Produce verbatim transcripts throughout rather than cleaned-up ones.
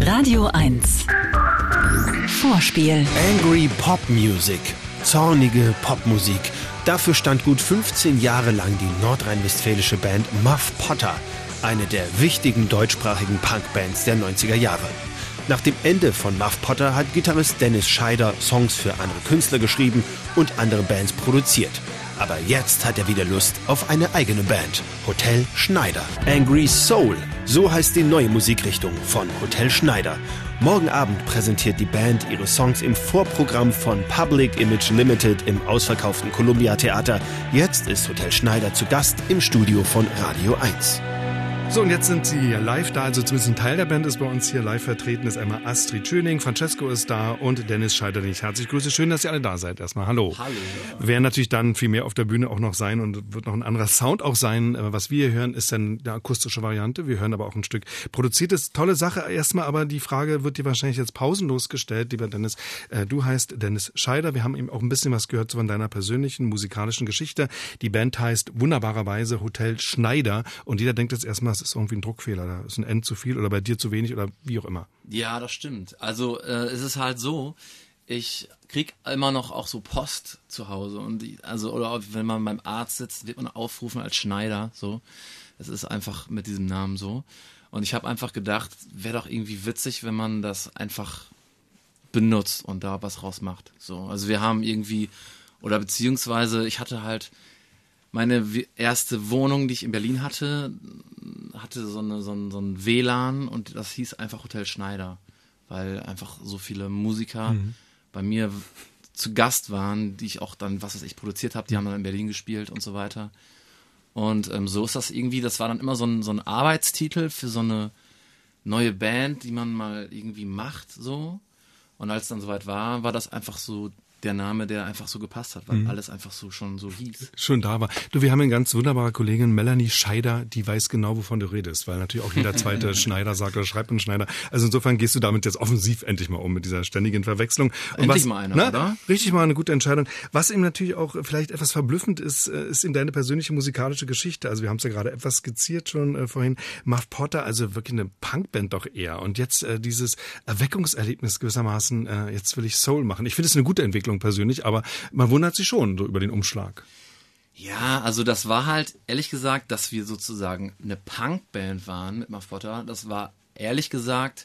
Radio eins. Vorspiel. Angry Pop Music. Zornige Popmusik. Dafür stand gut fünfzehn Jahre lang die nordrhein-westfälische Band Muff Potter, eine der wichtigen deutschsprachigen Punkbands der neunziger Jahre. Nach dem Ende von Muff Potter hat Gitarrist Dennis Scheider Songs für andere Künstler geschrieben und andere Bands produziert. Aber jetzt hat er wieder Lust auf eine eigene Band, Hotel Schneider. Angry Soul, so heißt die neue Musikrichtung von Hotel Schneider. Morgen Abend präsentiert die Band ihre Songs im Vorprogramm von Public Image Limited im ausverkauften Columbia Theater. Jetzt ist Hotel Schneider zu Gast im Studio von Radio eins. So, und jetzt sind sie live da, also zumindest ein Teil der Band ist bei uns hier live vertreten, ist einmal Astrid Schöning, Francesco ist da und Dennis Scheider, den ich herzlich grüße. Schön, dass ihr alle da seid erstmal. Hallo. Hallo. Werden natürlich dann viel mehr auf der Bühne auch noch sein und wird noch ein anderer Sound auch sein. Was wir hier hören, ist dann eine akustische Variante. Wir hören aber auch ein Stück produziertes. Tolle Sache erstmal, aber die Frage wird dir wahrscheinlich jetzt pausenlos gestellt, lieber Dennis. Du heißt Dennis Scheider. Wir haben eben auch ein bisschen was gehört von deiner persönlichen musikalischen Geschichte. Die Band heißt wunderbarerweise Hotel Schneider und jeder denkt jetzt erstmal, es ist irgendwie ein Druckfehler, da ist ein N zu viel oder bei dir zu wenig oder wie auch immer. Ja, das stimmt. Also äh, es ist halt so, ich krieg immer noch auch so Post zu Hause und die, also oder wenn man beim Arzt sitzt, wird man aufgerufen als Schneider, so. Es ist einfach mit diesem Namen so. Und ich habe einfach gedacht, wäre doch irgendwie witzig, wenn man das einfach benutzt und da was rausmacht. So, also wir haben irgendwie oder beziehungsweise ich hatte halt meine erste Wohnung, die ich in Berlin hatte, hatte so, eine, so, ein, so ein W L A N und das hieß einfach Hotel Schneider, weil einfach so viele Musiker mhm. bei mir zu Gast waren, die ich auch dann, was weiß ich, produziert habe, die haben dann in Berlin gespielt und so weiter. Und ähm, so ist das irgendwie, das war dann immer so ein, so ein Arbeitstitel für so eine neue Band, die man mal irgendwie macht, so. Und als es dann soweit war, war das einfach so der Name, der einfach so gepasst hat, weil mhm. alles einfach so schon so hieß. Schon da war. Du, wir haben eine ganz wunderbare Kollegin, Melanie Scheider, die weiß genau, wovon du redest, weil natürlich auch jeder zweite Schneider sagt oder schreibt einen Schneider. Also insofern gehst du damit jetzt offensiv endlich mal um mit dieser ständigen Verwechslung. Und endlich was, mal einer, na, oder? Richtig mal eine gute Entscheidung. Was eben natürlich auch vielleicht etwas verblüffend ist, ist eben deine persönliche musikalische Geschichte. Also wir haben es ja gerade etwas skizziert schon äh, vorhin. Muff Potter, also wirklich eine Punkband doch eher. Und jetzt äh, dieses Erweckungserlebnis gewissermaßen, äh, jetzt will ich Soul machen. Ich finde es eine gute Entwicklung persönlich, aber man wundert sich schon so über den Umschlag. Ja, also das war halt, ehrlich gesagt, dass wir sozusagen eine Punkband waren mit Muff Potter, das war, ehrlich gesagt,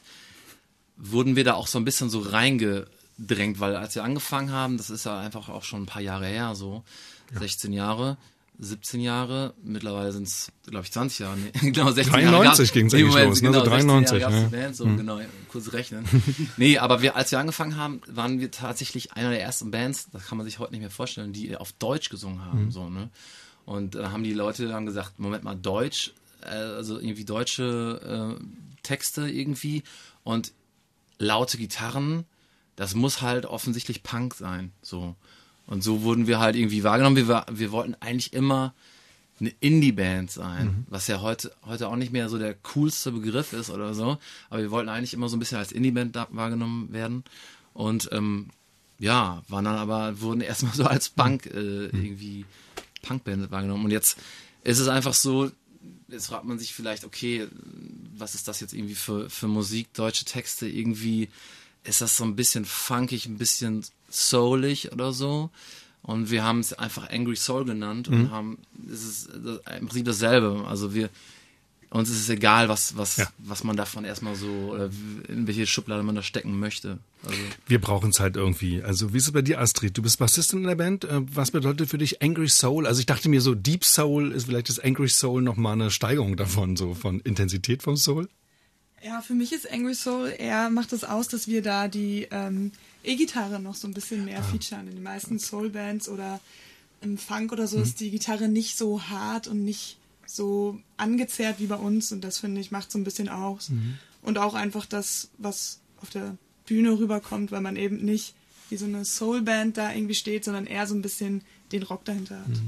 wurden wir da auch so ein bisschen so reingedrängt, weil als wir angefangen haben, das ist ja einfach auch schon ein paar Jahre her, so ja. sechzehn Jahre, siebzehn Jahre, mittlerweile sind es, glaube ich, zwanzig Jahre, nee, genau, sechzehn dreiundneunzig ging es eigentlich Moment, los, genau, ne? So dreiundneunzig. Jahre ja. die Band, so, mhm. genau, kurz rechnen. Nee, aber wir, als wir angefangen haben, waren wir tatsächlich einer der ersten Bands, das kann man sich heute nicht mehr vorstellen, die auf Deutsch gesungen haben, mhm. so, ne? Und da haben die Leute haben gesagt, Moment mal, Deutsch, äh, also irgendwie deutsche äh, Texte irgendwie und laute Gitarren, das muss halt offensichtlich Punk sein, so. Und so wurden wir halt irgendwie wahrgenommen. Wir, wir wollten eigentlich immer eine Indie-Band sein, mhm. was ja heute, heute auch nicht mehr so der coolste Begriff ist oder so. Aber wir wollten eigentlich immer so ein bisschen als Indie-Band wahrgenommen werden. Und ähm, ja, waren dann aber, wurden erstmal so als Punk äh, irgendwie Punkband wahrgenommen. Und jetzt ist es einfach so, jetzt fragt man sich vielleicht, okay, was ist das jetzt irgendwie für, für Musik, deutsche Texte, irgendwie ist das so ein bisschen funkig, ein bisschen soulig oder so. Und wir haben es einfach Angry Soul genannt und mhm. haben, es ist im Prinzip dasselbe. Also wir, uns ist es egal, was, was, ja. was man davon erstmal so, oder in welche Schublade man da stecken möchte. Also wir brauchen es halt irgendwie. Also wie ist es bei dir, Astrid? Du bist Bassistin in der Band. Was bedeutet für dich Angry Soul? Also ich dachte mir so, Deep Soul ist vielleicht das Angry Soul nochmal eine Steigerung davon, so von Intensität vom Soul? Ja, für mich ist Angry Soul eher, macht es aus, dass wir da die ähm, E-Gitarre noch so ein bisschen mehr ah. featuren. In den meisten Soul-Bands oder im Funk oder so mhm. ist die Gitarre nicht so hart und nicht so angezerrt wie bei uns und das, finde ich, macht so ein bisschen aus. Mhm. Und auch einfach das, was auf der Bühne rüberkommt, weil man eben nicht wie so eine Soul-Band da irgendwie steht, sondern eher so ein bisschen den Rock dahinter hat. Mhm.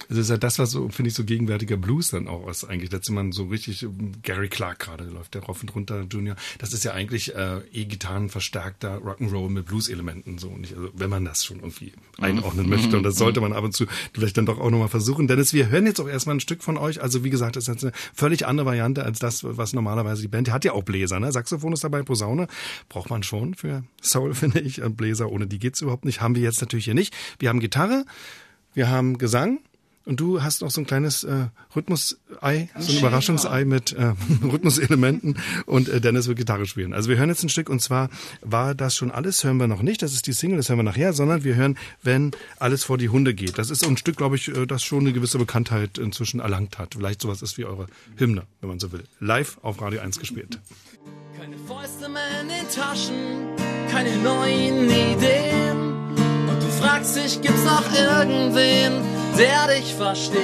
Das ist ja das, was so, finde ich, so gegenwärtiger Blues dann auch ist eigentlich. Letztes Mal so richtig, Gary Clark gerade läuft der rauf und runter, Junior. Das ist ja eigentlich äh, E-Gitarren verstärkter Rock'n'Roll mit Blues-Elementen, so nicht, also wenn man das schon irgendwie einordnen möchte. Und das sollte man ab und zu vielleicht dann doch auch nochmal versuchen. Dennis, wir hören jetzt auch erstmal ein Stück von euch. Also wie gesagt, das ist jetzt eine völlig andere Variante als das, was normalerweise die Band, die hat ja auch Bläser, ne? Saxophon ist dabei, Posaune. Braucht man schon für Soul, finde ich. Bläser, ohne die geht's überhaupt nicht. Haben wir jetzt natürlich hier nicht. Wir haben Gitarre, wir haben Gesang. Und du hast auch so ein kleines äh, Rhythmus-Ei, so ein Überraschungsei mit äh, Rhythmuselementen und äh, Dennis wird Gitarre spielen. Also wir hören jetzt ein Stück und zwar war das schon alles, hören wir noch nicht, das ist die Single, das hören wir nachher, sondern wir hören, wenn alles vor die Hunde geht. Das ist so ein Stück, glaube ich, das schon eine gewisse Bekanntheit inzwischen erlangt hat. Vielleicht sowas ist wie eure Hymne, wenn man so will. Live auf Radio eins gespielt. Keine Fäuste mehr in den Taschen, keine neuen Ideen. Und du fragst dich, gibt's noch irgendwen, der dich versteht?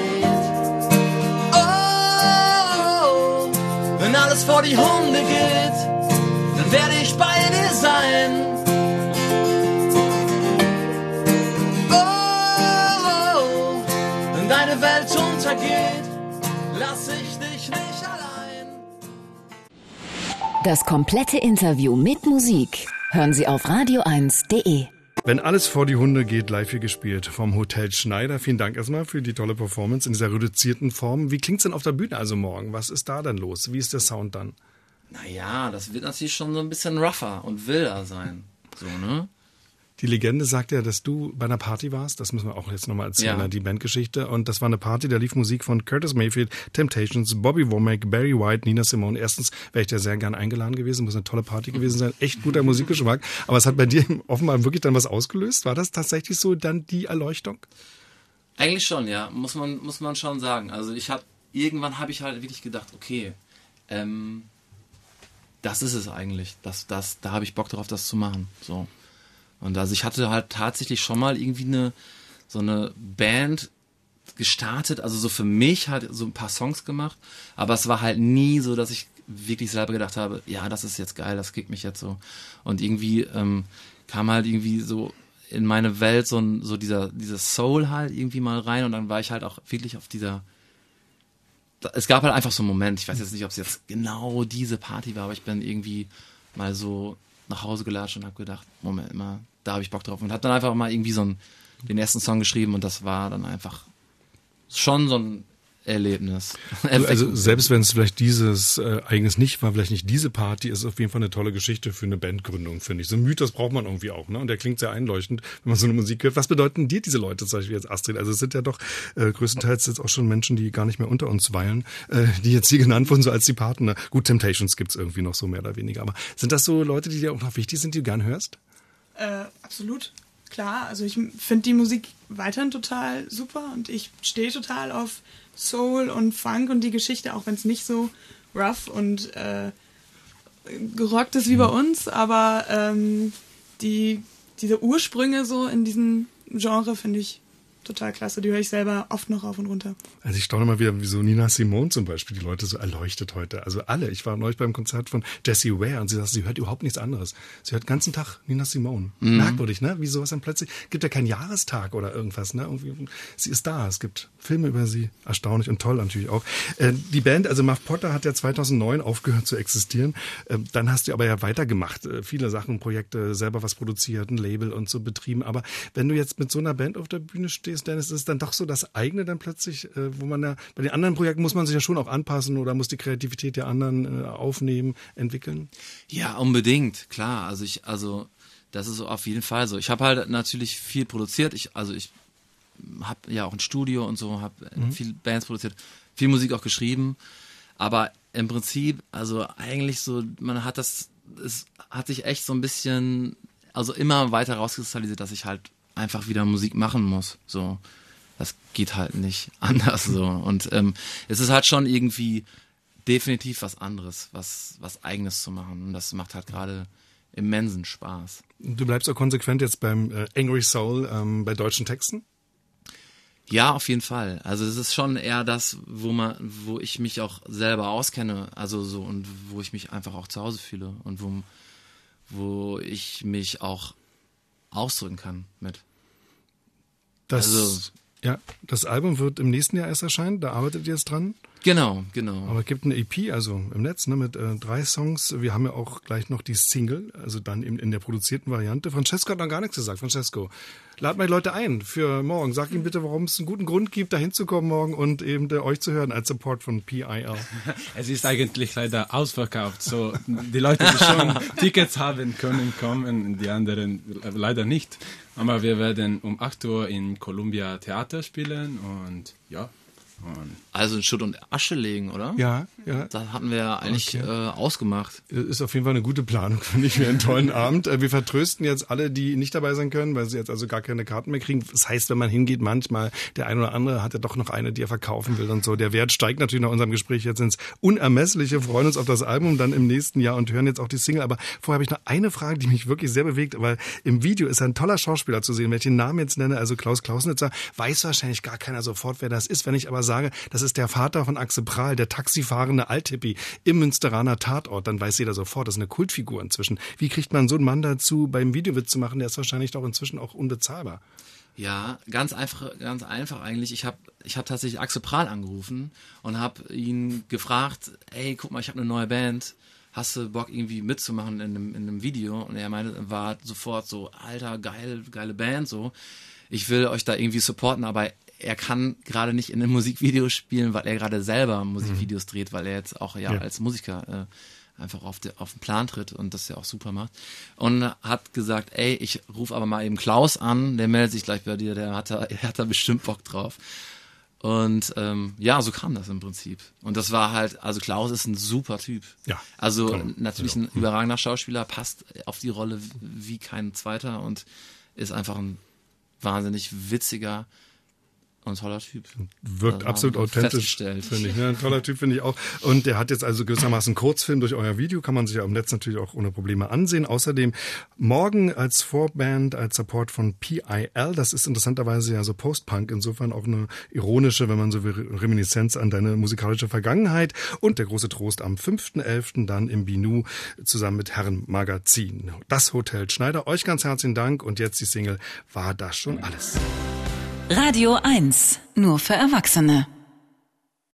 Oh, wenn alles vor die Hunde geht, dann werde ich bei dir sein. Oh, wenn deine Welt untergeht, lass ich dich nicht allein. Das komplette Interview mit Musik hören Sie auf radio eins punkt de. Wenn alles vor die Hunde geht, live hier gespielt vom Hotel Schneider. Vielen Dank erstmal für die tolle Performance in dieser reduzierten Form. Wie klingt's denn auf der Bühne also morgen? Was ist da denn los? Wie ist der Sound dann? Naja, das wird natürlich schon so ein bisschen rougher und wilder sein. So, ne? Die Legende sagt ja, dass du bei einer Party warst. Das müssen wir auch jetzt nochmal erzählen, Ja. die Bandgeschichte. Und das war eine Party, da lief Musik von Curtis Mayfield, Temptations, Bobby Womack, Barry White, Nina Simone. Erstens wäre ich da sehr gern eingeladen gewesen. Muss eine tolle Party gewesen sein. Echt guter Musikgeschmack. Aber es hat bei dir offenbar wirklich dann was ausgelöst. War das tatsächlich so dann die Erleuchtung? Eigentlich schon, ja. Muss man, muss man schon sagen. Also ich habe, irgendwann habe ich halt wirklich gedacht, okay, ähm, das ist es eigentlich. Das, das, da habe ich Bock drauf, das zu machen. So. Und also ich hatte halt tatsächlich schon mal irgendwie eine, so eine Band gestartet, also so für mich halt so ein paar Songs gemacht, aber es war halt nie so, dass ich wirklich selber gedacht habe, ja, das ist jetzt geil, das kickt mich jetzt so. Und irgendwie ähm, kam halt irgendwie so in meine Welt so, ein, so dieser, dieser Soul halt irgendwie mal rein und dann war ich halt auch wirklich auf dieser, es gab halt einfach so einen Moment, ich weiß jetzt nicht, ob es jetzt genau diese Party war, aber ich bin irgendwie mal so nach Hause gelatscht und habe gedacht, Moment mal, da habe ich Bock drauf. Und habe dann einfach mal irgendwie so einen, den ersten Song geschrieben und das war dann einfach schon so ein Erlebnis. Also selbst wenn es vielleicht dieses äh, Ereignis nicht war, vielleicht nicht diese Party, ist auf jeden Fall eine tolle Geschichte für eine Bandgründung, finde ich. So ein Mythos braucht man irgendwie auch, ne? Und der klingt sehr einleuchtend, wenn man so eine Musik hört. Was bedeuten dir diese Leute, zum Beispiel jetzt Astrid? Also es sind ja doch äh, größtenteils jetzt auch schon Menschen, die gar nicht mehr unter uns weilen, äh, die jetzt hier genannt wurden, so als die Partner. Gut, Temptations gibt's irgendwie noch so mehr oder weniger. Aber sind das so Leute, die dir auch noch wichtig sind, die du gern hörst? Äh, absolut. Klar, also ich finde die Musik weiterhin total super und ich stehe total auf Soul und Funk und die Geschichte, auch wenn es nicht so rough und äh, gerockt ist wie bei uns, aber ähm, die, diese Ursprünge so in diesem Genre finde ich total klasse. Die höre ich selber oft noch rauf und runter. Also ich staune mal wieder, wie so Nina Simone zum Beispiel, die Leute so erleuchtet heute. Also alle. Ich war neulich beim Konzert von Jessie Ware und sie sagt, sie hört überhaupt nichts anderes. Sie hört den ganzen Tag Nina Simone. Mhm. Merkwürdig, ne? Wie sowas dann plötzlich, gibt ja keinen Jahrestag oder irgendwas, ne? Irgendwie, sie ist da. Es gibt Filme über sie. Erstaunlich und toll natürlich auch. Äh, die Band, also Muff Potter, hat ja zweitausendneun aufgehört zu existieren. Äh, dann hast du aber ja weitergemacht. Äh, viele Sachen, Projekte, selber was produziert, ein Label und so betrieben. Aber wenn du jetzt mit so einer Band auf der Bühne stehst, Dennis, ist es dann doch so das eigene dann plötzlich, äh, wo man ja, bei den anderen Projekten muss man sich ja schon auch anpassen oder muss die Kreativität der anderen äh, aufnehmen, entwickeln? Ja, unbedingt, klar. Also ich, also das ist auf jeden Fall so. Ich habe halt natürlich viel produziert. Ich, also ich habe ja auch ein Studio und so, habe mhm. viel Bands produziert, viel Musik auch geschrieben. Aber im Prinzip, also eigentlich so, man hat das, es hat sich echt so ein bisschen, also immer weiter rauskristallisiert, dass ich halt einfach wieder Musik machen muss. So, das geht halt nicht anders so. Und ähm, es ist halt schon irgendwie definitiv was anderes, was was Eigenes zu machen. Und das macht halt gerade immensen Spaß. Du bleibst auch konsequent jetzt beim äh, Angry Soul, ähm, bei deutschen Texten? Ja, auf jeden Fall. Also es ist schon eher das, wo man, wo ich mich auch selber auskenne, also so und wo ich mich einfach auch zu Hause fühle und wo wo ich mich auch ausdrücken kann mit. Das, also Ja, das Album wird im nächsten Jahr erst erscheinen, da arbeitet ihr jetzt dran. Genau, genau. Aber es gibt eine E P, also im Netz, ne, mit äh, drei Songs. Wir haben ja auch gleich noch die Single, also dann eben in der produzierten Variante. Francesco hat noch gar nichts gesagt. Francesco, lad mal die Leute ein für morgen. Sag ihnen bitte, warum es einen guten Grund gibt, da hinzukommen morgen und eben äh, euch zu hören als Support von P I L. Es ist eigentlich leider ausverkauft. So, die Leute, die schon Tickets haben können, kommen, die anderen leider nicht. Aber wir werden um acht Uhr in Columbia Theater spielen und ja. Und also in Schutt und Asche legen, oder? Ja, ja. Das hatten wir ja eigentlich Okay. äh, ausgemacht. Ist auf jeden Fall eine gute Planung, finde ich, für einen tollen Abend. Wir vertrösten jetzt alle, die nicht dabei sein können, weil sie jetzt also gar keine Karten mehr kriegen. Das heißt, wenn man hingeht, manchmal, der ein oder andere hat ja doch noch eine, die er verkaufen will und so. Der Wert steigt natürlich nach unserem Gespräch jetzt ins Unermessliche. Freuen uns auf das Album dann im nächsten Jahr und hören jetzt auch die Single. Aber vorher habe ich noch eine Frage, die mich wirklich sehr bewegt, weil im Video ist ein toller Schauspieler zu sehen. Wenn ich den Namen jetzt nenne, also Klaus Klausnitzer, weiß wahrscheinlich gar keiner sofort, wer das ist. Wenn ich aber sage, das ist der Vater von Axel Prahl, der taxifahrende Althippie im Münsteraner Tatort, dann weiß jeder sofort, das ist eine Kultfigur inzwischen. Wie kriegt man so einen Mann dazu, beim Videowitz zu machen? Der ist wahrscheinlich doch inzwischen auch unbezahlbar. Ja, ganz einfach, ganz einfach eigentlich. Ich habe ich hab tatsächlich Axel Prahl angerufen und habe ihn gefragt, ey, guck mal, ich habe eine neue Band. Hast du Bock, irgendwie mitzumachen in einem, in einem Video? Und er meinte, war sofort so, Alter, geil, geile Band, so. Ich will euch da irgendwie supporten, aber er kann gerade nicht in einem Musikvideo spielen, weil er gerade selber Musikvideos dreht, weil er jetzt auch ja, ja. als Musiker äh, einfach auf, de, auf den Plan tritt und das ja auch super macht. Und hat gesagt, ey, ich rufe aber mal eben Klaus an, der meldet sich gleich bei dir, der hat da, er hat da bestimmt Bock drauf. Und ähm, ja, so kam das im Prinzip. Und das war halt, also Klaus ist ein super Typ. Ja. Also Toll. natürlich ein überragender Schauspieler, passt auf die Rolle wie kein zweiter und ist einfach ein wahnsinnig witziger und toller Typ. Wirkt also absolut authentisch, finde ich. Ne? Ein toller Typ, finde ich auch. Und der hat jetzt also gewissermaßen einen Kurzfilm durch euer Video, kann man sich ja im Netz natürlich auch ohne Probleme ansehen. Außerdem morgen als Vorband, als Support von P I L, das ist interessanterweise ja so Post-Punk, insofern auch eine ironische, wenn man so will, Reminiszenz an deine musikalische Vergangenheit. Und der große Trost am fünften elften dann im Binu zusammen mit Herrenmagazin. Das Hotel Schneider. Euch ganz herzlichen Dank und jetzt die Single War das schon alles? Radio eins. Nur für Erwachsene.